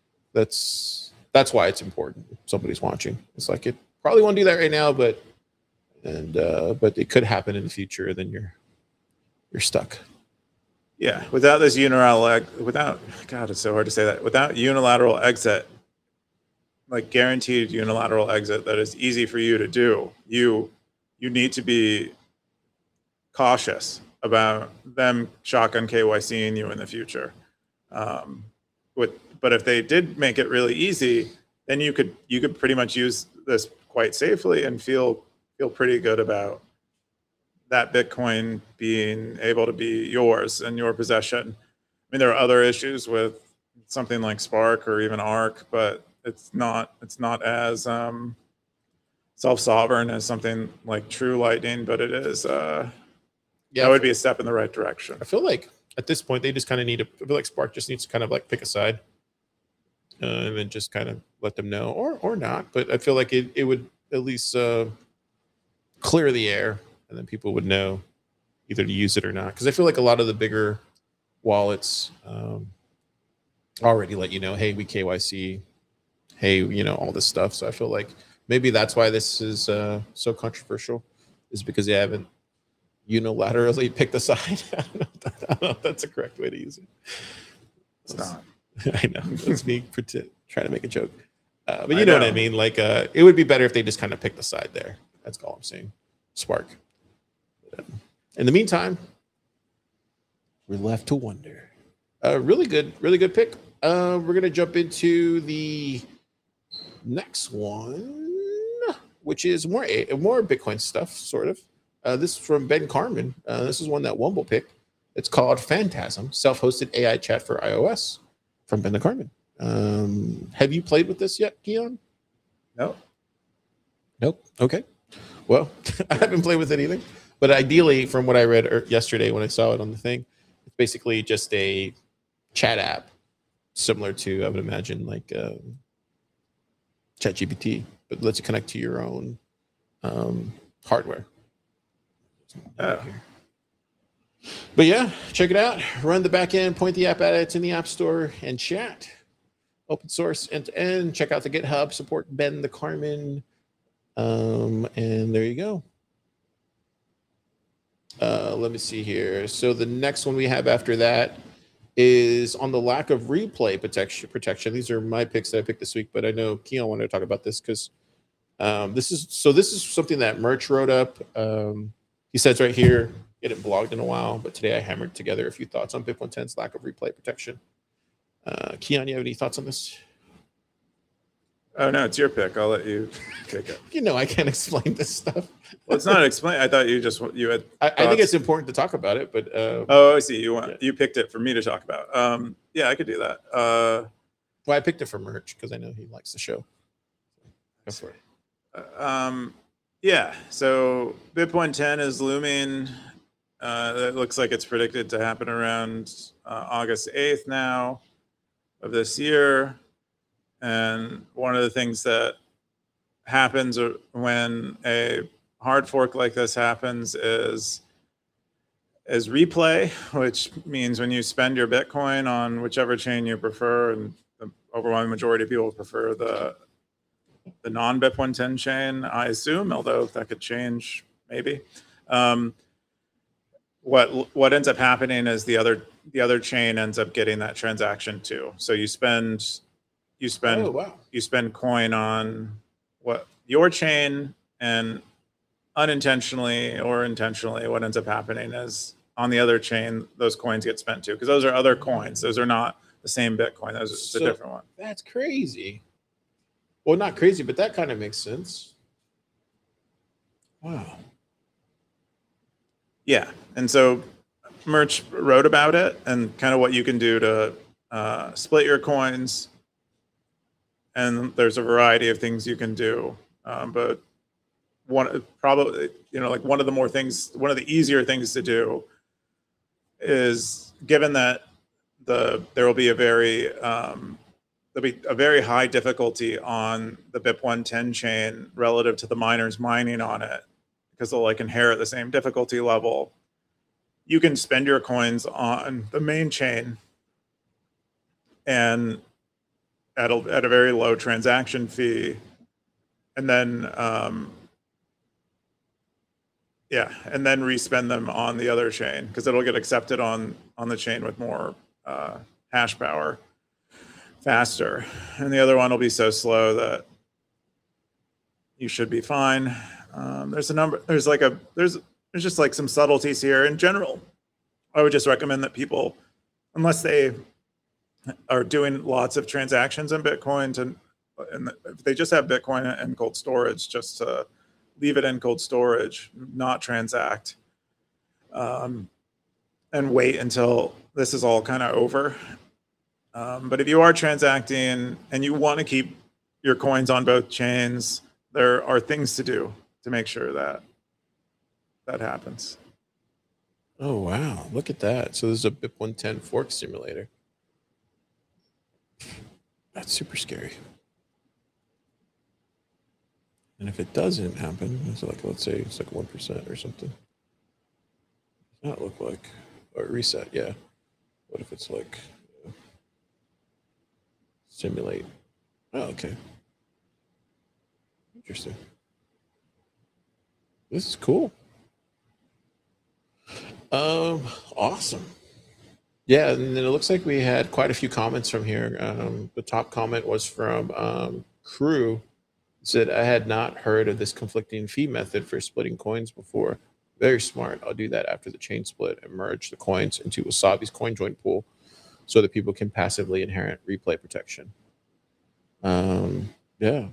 that's that's why it's important. If somebody's watching. It's like it probably won't do that right now, but and uh, but it could happen in the future. Then you're you're stuck. Yeah, without this unilateral, without God, it's so hard to say that. Without unilateral exit. Like guaranteed unilateral exit that is easy for you to do, you you need to be cautious about them shotgun KYCing you in the future. Um, with but if they did make it really easy, then you could you could pretty much use this quite safely and feel feel pretty good about that Bitcoin being able to be yours and your possession. I mean, there are other issues with something like Spark or even Arc, but it's not it's not as um, self-sovereign as something like True Lightning, but it is uh, yeah, that would be a step in the right direction. I feel like at this point they just kind of need to. I feel like Spark just needs to kind of like pick a side, uh, and then just kind of let them know, or or not. But I feel like it it would at least uh, clear the air, and then people would know either to use it or not. Because I feel like a lot of the bigger wallets um, already let you know, hey, we K Y C. Hey, you know, all this stuff. So I feel like maybe that's why this is uh, so controversial, is because they haven't unilaterally picked a side. I don't know if, that, I don't know if that's the correct way to use it. It's not. I know. That's me pretend, trying to make a joke. Uh, but you I know, know what I mean? Like, uh, it would be better if they just kind of picked a side there. That's all I'm saying. Spark. But, um, in the meantime, we're left to wonder. Uh, really good, really good pick. Uh, we're going to jump into the next one, which is more more Bitcoin stuff, sort of. Uh, this is from Ben Carmen. Uh, this is one that Wumble picked. It's called Phantasm, self-hosted A I chat for iOS, from Ben Carmen. Um, have you played with this yet, Keon? No. Nope. Okay. Well, I haven't played with it either. But ideally, from what I read yesterday when I saw it on the thing, it's basically just a chat app similar to, I would imagine, like um, ChatGPT, but lets you connect to your own um, hardware. Oh. But yeah, check it out. Run the back end, point the app at it. It's in the App Store, and chat. Open source end to end. Check out the GitHub. Support Ben the Carmen. Um, and there you go. Uh, let me see here. So the next one we have after that is on the lack of replay protection. Protection. These are my picks that I picked this week, but I know Keon wanted to talk about this because um, this is so. This is something that Merch wrote up. Um, he says right here, he hadn't blogged in a while, but today I hammered together a few thoughts on Bitcoin ten's lack of replay protection. Uh, Keon, you have any thoughts on this? Oh no, it's your pick. I'll let you pick it. You know, I can't explain this stuff. Well, it's not explain. I thought you just you had. I, I think it's important to talk about it, but uh, oh, I see. You want yeah. you picked it for me to talk about. Um, yeah, I could do that. Uh, well, I picked it for Merch because I know he likes the show. Go for it. Uh, um, yeah. So Bitcoin ten is looming. Uh, it looks like it's predicted to happen around uh, August eighth now of this year. And one of the things that happens when a hard fork like this happens is is replay, which means when you spend your Bitcoin on whichever chain you prefer, and the overwhelming majority of people prefer the the non-B I P one ten chain, I assume, although that could change maybe. Um, what what ends up happening is the other the other chain ends up getting that transaction too. So you spend you spend Oh, wow. you spend coin on what your chain, and unintentionally or intentionally, what ends up happening is on the other chain, those coins get spent too, because those are other coins. Those are not the same Bitcoin. Those it's So a different one. That's crazy. Well, not crazy, but that kind of makes sense. Wow. Yeah, and so Merch wrote about it and kind of what you can do to uh, split your coins, and there's a variety of things you can do. Um, but one probably, you know, like one of the more things, one of the easier things to do is, given that the there will be a very um, there'll be a very high difficulty on the B I P one ten chain relative to the miners mining on it, because they'll like inherit the same difficulty level. You can spend your coins on the main chain and at a, at a very low transaction fee, and then um, yeah, and then respend them on the other chain, because it'll get accepted on on the chain with more uh, hash power faster, and the other one will be so slow that you should be fine. Um, there's a number. There's like a there's there's just like some subtleties here. In general, I would just recommend that people, unless they are doing lots of transactions in Bitcoin, to, and if they just have Bitcoin in cold storage, just to leave it in cold storage, not transact, um, and wait until this is all kind of over. Um, but if you are transacting and you want to keep your coins on both chains, there are things to do to make sure that that happens. Oh, wow. Look at that. So this is a B I P one ten fork simulator. That's super scary. And if it doesn't happen, it's like, let's say it's like one percent or something. Does not look like, or reset, yeah. What if it's like, uh, simulate? Oh, okay. Interesting. This is cool. Um, awesome. Yeah, and then it looks like we had quite a few comments from here. Um, the top comment was from um, Crew. It said, I had not heard of this conflicting fee method for splitting coins before. Very smart. I'll do that after the chain split and merge the coins into Wasabi's coin join pool so that people can passively inherit replay protection. Um, yeah.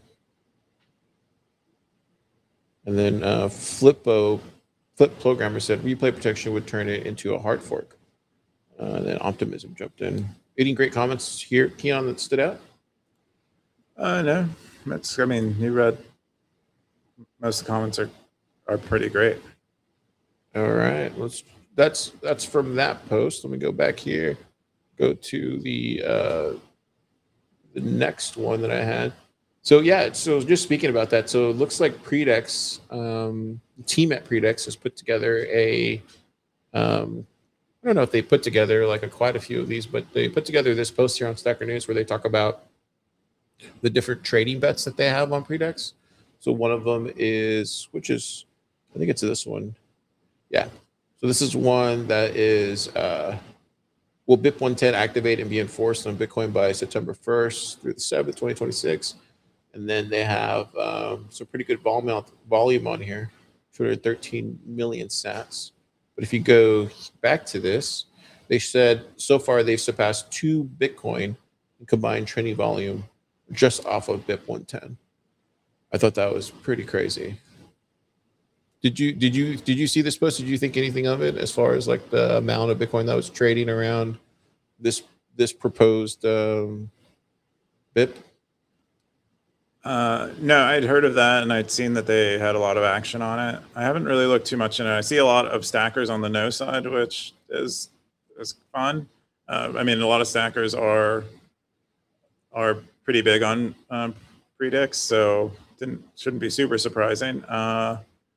And then uh, Flippo, Flip Programmer said replay protection would turn it into a hard fork. Uh, and then Optimism jumped in. Any great comments here, Keon, that stood out? Uh, no, that's, I mean, you read, most of the comments are, are pretty great. All right, let's, that's, that's from that post. Let me go back here, go to the, uh, the next one that I had. So yeah, so just speaking about that, so it looks like Predex, um, the team at Predex has put together a, um, I don't know if they put together like a, quite a few of these, but they put together this post here on Stacker News where they talk about the different trading bets that they have on Predex. So one of them is, which is, I think it's this one. Yeah. So this is one that is, uh, will B I P one ten activate and be enforced on Bitcoin by September first through the seventh, twenty twenty-six. And then they have um, some pretty good volume, volume on here, two hundred thirteen million sats. But if you go back to this, they said so far they've surpassed two Bitcoin in combined trading volume just off of B I P one ten. I thought that was pretty crazy. Did you did you did you see this post? Did you think anything of it as far as like the amount of Bitcoin that was trading around this this proposed um, B I P? Uh, no, I'd heard of that, and I'd seen that they had a lot of action on it. I haven't really looked too much in it. I see a lot of stackers on the no side, which is is fun. Uh, I mean, a lot of stackers are are pretty big on um, Predex, so didn't shouldn't be super surprising. Uh,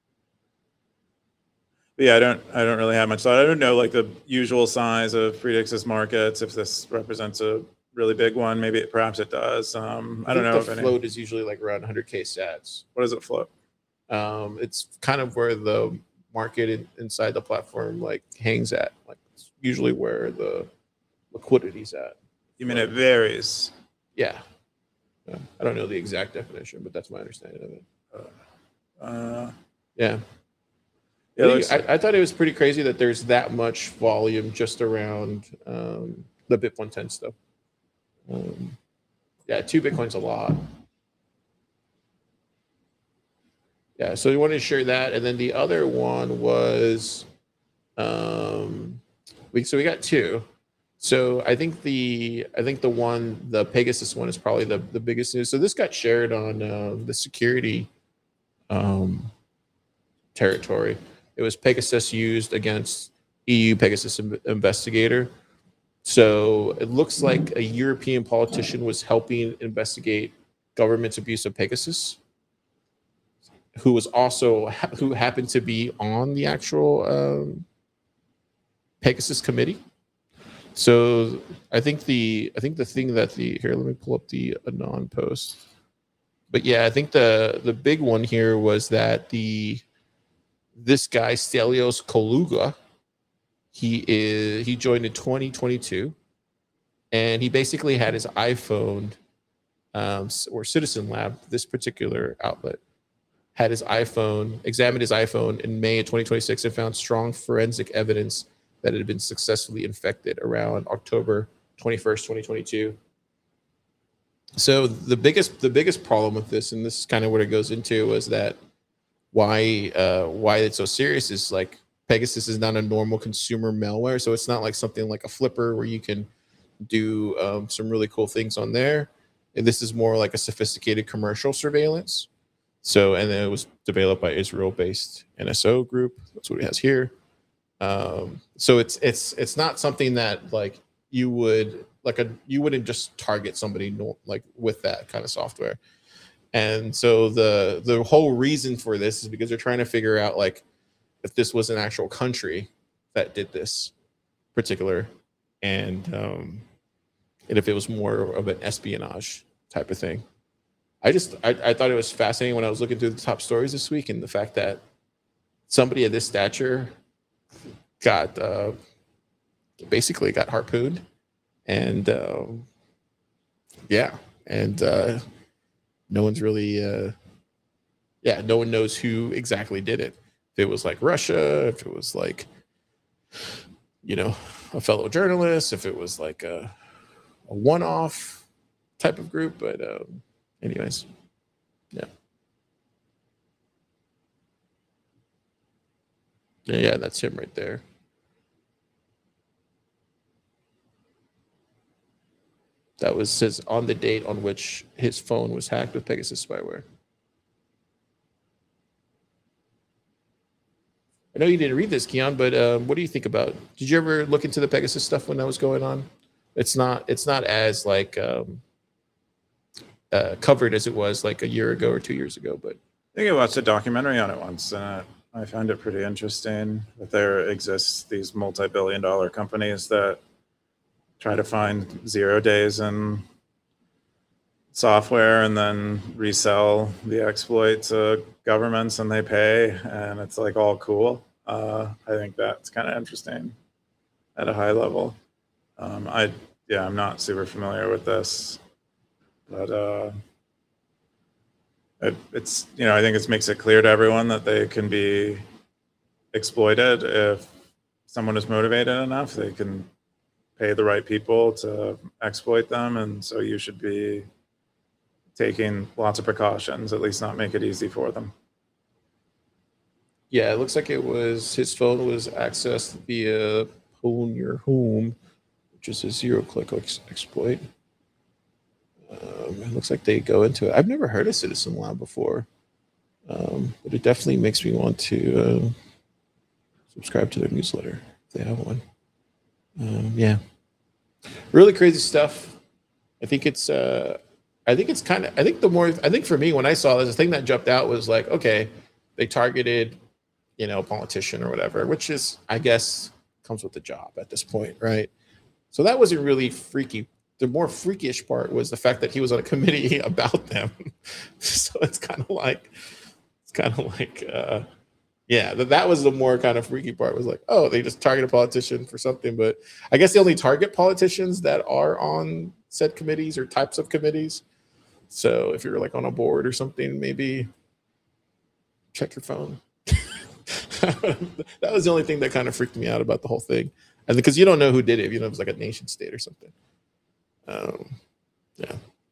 but yeah, I don't I don't really have much thought. I don't know like the usual size of Predex's markets, if this represents a really big one. Maybe it, perhaps it does. Um, I, I don't know the if float any. is usually like around one hundred K sats. What does it float? Um, it's kind of where the market in, inside the platform like hangs at. Like it's usually where the liquidity's at. You mean it varies? Yeah. Yeah. I don't know the exact definition, but that's my understanding of it. Uh, Yeah. yeah, I, looks- think- I, I thought it was pretty crazy that there's that much volume just around um, the BIP one ten stuff. Um, yeah, two Bitcoin's a lot. Yeah, so we wanted to share that, and then the other one was, um, we so we got two. So I think the I think the one the Pegasus one is probably the the biggest news. So this got shared on uh, the security um, territory. It was Pegasus used against E U Pegasus in- investigator. So it looks like a European politician was helping investigate government's abuse of Pegasus, who was also who happened to be on the actual um, Pegasus committee. So I think the I think the thing that the here let me pull up the Anon post. But yeah, I think the the big one here was that the this guy Stelios Koluga, he is he joined in twenty twenty-two, and he basically had his iPhone um, or Citizen Lab, this particular outlet, had his iPhone, examined his iPhone in May of twenty twenty-six and found strong forensic evidence that it had been successfully infected around October twenty-first, twenty twenty-two. So the biggest the biggest problem with this, and this is kind of what it goes into, was that why uh, why it's so serious is like Pegasus is not a normal consumer malware, so it's not like something like a Flipper where you can do um, some really cool things on there. And this is more like a sophisticated commercial surveillance. So, and then it was developed by Israel-based N S O group. That's what it has here. Um, so it's it's it's not something that like you would like a you wouldn't just target somebody no, like with that kind of software. And so the the whole reason for this is because they're trying to figure out like if this was an actual country that did this particular, and um, and if it was more of an espionage type of thing. I just I, I thought it was fascinating when I was looking through the top stories this week, and the fact that somebody of this stature got uh, basically got harpooned, and uh, yeah, and uh, no one's really uh, yeah, no one knows who exactly did it. If it was like Russia, if it was like you know a fellow journalist, if it was like a, a one-off type of group, but. Um, Anyways, yeah. yeah, yeah, that's him right there. That was his on the date on which his phone was hacked with Pegasus spyware. I know you didn't read this, Keon, but um, what do you think about? Did you ever look into the Pegasus stuff when that was going on? It's not. It's not as like. Um, Uh, covered as it was like a year ago or two years ago, but I think I watched a documentary on it once, and uh, I found it pretty interesting that there exists these multi-billion dollar companies that try to find zero days in software and then resell the exploit to governments, and they pay, and it's like all cool. Uh, I think that's kind of interesting at a high level. Um, I yeah, I'm not super familiar with this. But uh, it, it's, you know, I think it makes it clear to everyone that they can be exploited if someone is motivated enough. They can pay the right people to exploit them. And so you should be taking lots of precautions, at least not make it easy for them. Yeah, it looks like it was his phone was accessed via Pwn Your Home, which is a zero-click ex- exploit. Um, it looks like they go into it. I've never heard of Citizen Lab before, um, but it definitely makes me want to uh, subscribe to their newsletter if they have one. Um, yeah, really crazy stuff. I think it's. Uh, I think it's kind of. I think the more. I think for me, when I saw this, the thing that jumped out was like, okay, they targeted, you know, a politician or whatever, which is, I guess, comes with the job at this point, right? So that wasn't really freaky the more freakish part was the fact that he was on a committee about them. So it's kind of like, it's kind of like, uh, yeah, that, that was the more kind of freaky part, was like, oh, they just target a politician for something. But I guess they only target politicians that are on said committees or types of committees. So if you're like on a board or something, maybe check your phone. That was the only thing that kind of freaked me out about the whole thing. And because you don't know who did it, you know, it was like a nation state or something. Um, yeah.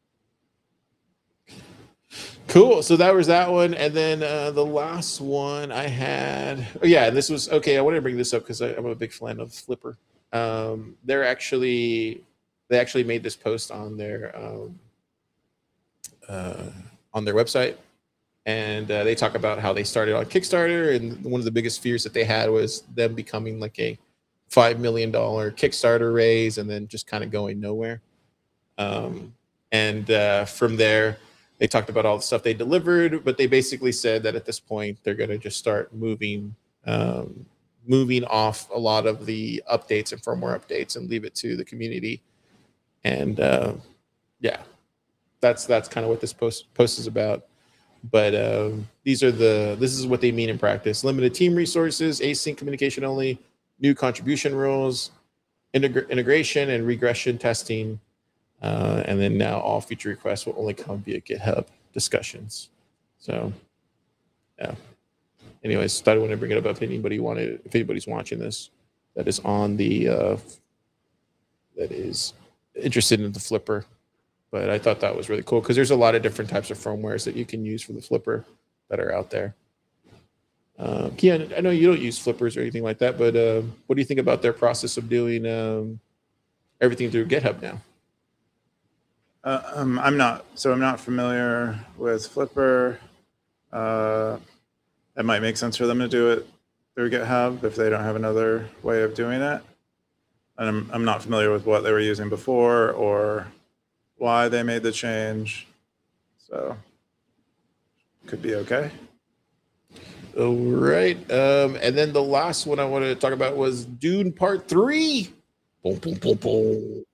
Cool. So that was that one. And then uh, the last one I had, oh yeah, and this was, okay, I wanted to bring this up because I'm a big fan of Flipper. Um, they're actually, they actually made this post on their, um, uh, on their website. And uh, they talk about how they started on Kickstarter. And one of the biggest fears that they had was them becoming like a five million dollars Kickstarter raise and then just kind of going nowhere. Um, and uh, from there, they talked about all the stuff they delivered, but they basically said that at this point, they're going to just start moving, um, moving off a lot of the updates and firmware updates and leave it to the community. And uh, yeah, that's that's kind of what this post post is about. But um, these are the this is what they mean in practice: limited team resources, async communication only, new contribution rules, integ- integration and regression testing. Uh, and then now all feature requests will only come via GitHub discussions. So, yeah. Anyways, thought I wanted to bring it up if anybody wanted, if anybody's watching this, that is on the, uh, that is interested in the Flipper. But I thought that was really cool because there's a lot of different types of firmwares that you can use for the Flipper that are out there. Uh, Kian, I know you don't use Flippers or anything like that, but uh, what do you think about their process of doing um, everything through GitHub now? Uh, um, I'm not, so I'm not familiar with Flipper. Uh, it might make sense for them to do it through GitHub if they don't have another way of doing it. And I'm, I'm not familiar with what they were using before or why they made the change. So could be okay. All right. Um, and then the last one I wanted to talk about was Dune Part Three. Boom, boom, boom, boom.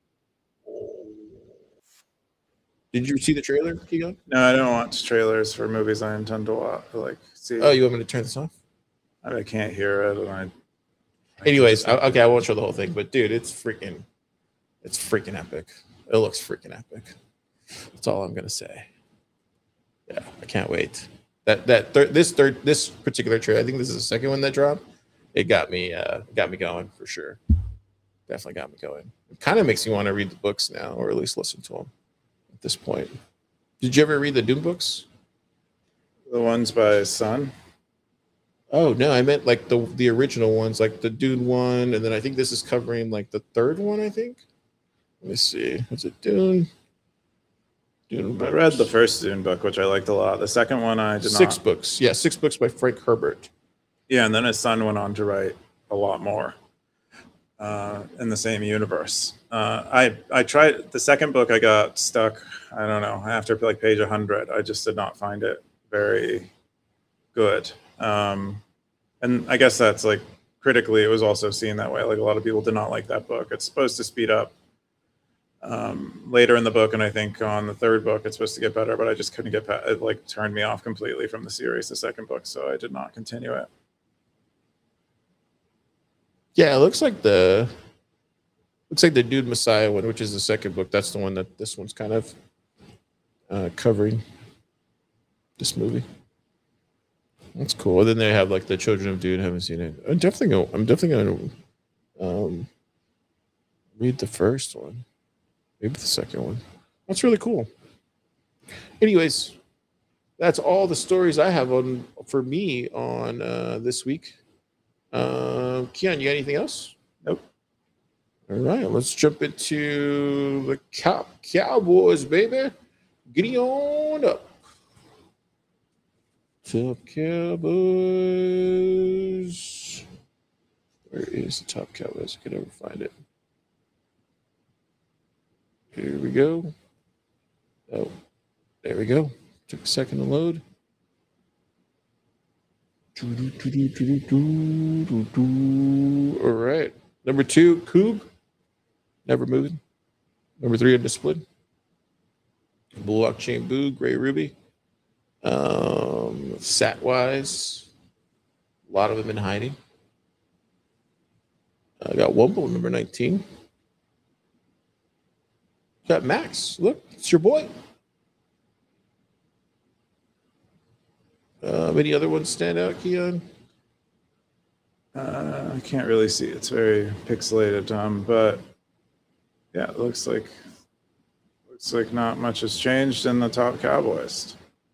Did you see the trailer, Keegan? No, I don't watch trailers for movies I intend to watch. Like, see. Oh, you want me to turn this off? I, I can't hear it, and I. I Anyways, I, okay, I won't show the whole thing, but dude, it's freaking, it's freaking epic. It looks freaking epic. That's all I'm gonna say. Yeah, I can't wait. That that thir- this third this particular trailer, I think this is the second one that dropped. It got me, uh, got me going for sure. Definitely got me going. It kind of makes me want to read the books now, or at least listen to them. At this point, did you ever read the Dune books? The ones by Sun? Oh no, I meant like the the original ones, like the Dune one, and then I think this is covering like the third one. I think. Let me see. Was it Dune? Dune I read the first Dune book, which I liked a lot. The second one I did six not. books. Yeah, six books by Frank Herbert. Yeah, and then his son went on to write a lot more uh, in the same universe. Uh, I I tried the second book. I got stuck. I don't know after like page one hundred. I just did not find it very good. Um, and I guess that's like critically, it was also seen that way. Like a lot of people did not like that book. It's supposed to speed up um, later in the book, and I think on the third book it's supposed to get better. But I just couldn't get past. It like turned me off completely from the series, the second book, so I did not continue it. Yeah, it looks like the looks like the Dude Messiah one, which is the second book. That's the one that this one's kind of uh, covering. This movie. That's cool. And then they have like the Children of Dune. I haven't seen it. I'm definitely gonna. I'm definitely gonna um, read the first one, maybe the second one. That's really cool. Anyways, that's all the stories I have on for me on uh, this week. Uh, Keon, you got anything else? Nope. All right, let's jump into the cow- Cowboys, baby. Getting on up. Top Cowboys. Where is the Top Cowboys? I can never find it. Here we go. Oh, there we go. Took a second to load. All right. Number two, Coog. Never moving. Number three, Undisciplined. Blockchain Boo, Gray Ruby. Um, Satwise. A lot of them in hiding. I got Wumble, number nineteen. Got Max. Look, it's your boy. Uh, any other ones stand out, Keon? Uh, I can't really see. It's very pixelated, Tom. But yeah, it looks like looks like not much has changed in the top Cowboys.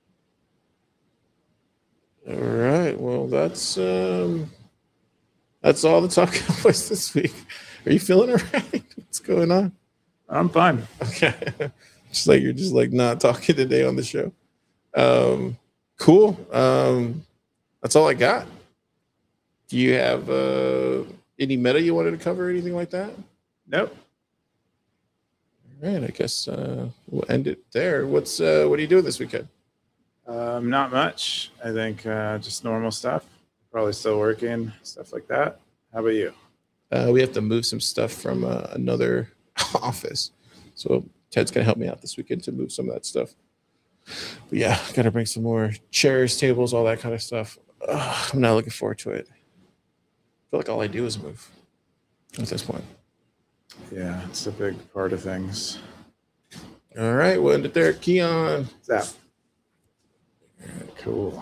All right. Well, that's um, that's all the top Cowboys this week. Are you feeling all right? What's going on? I'm fine. Okay. Just like you're just like not talking today on the show. Um, cool. Um, that's all I got. Do you have uh, any meta you wanted to cover or anything like that? Nope. All right. I guess uh, we'll end it there. What's uh, what are you doing this weekend? Um, not much. I think uh, just normal stuff. Probably still working, stuff like that. How about you? Uh, we have to move some stuff from uh, another office. So Ted's going to help me out this weekend to move some of that stuff. But yeah, got to bring some more chairs, tables, all that kind of stuff. Ugh, I'm not looking forward to it. I feel like all I do is move at this point. Yeah, it's a big part of things. All right, we'll end it there. Keon. Zap. Cool.